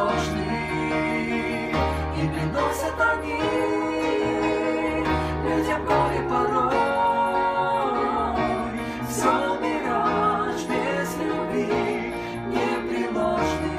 непреложны, и приносят они людям горе порой. Все мираж без любви непреложный.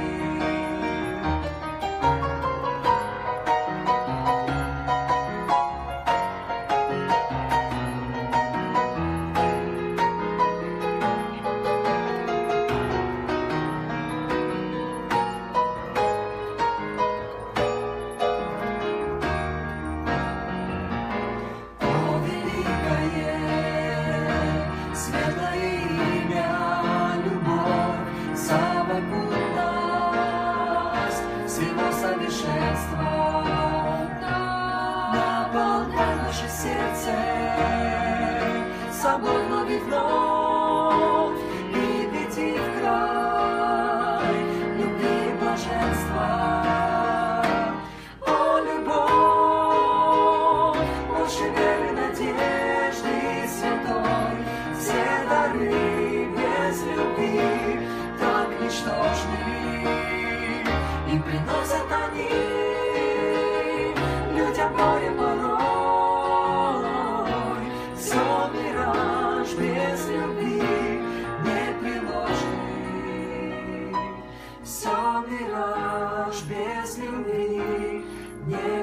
Наполняй наше сердце собой вновь и вновь, и веди в край любви и блаженства. О, любовь, больше веры, надежды святой, все дары без любви так ничтожны, и приносят они людям горе порой. Все мираж без любви непреложный. Все мираж без любви непреложный.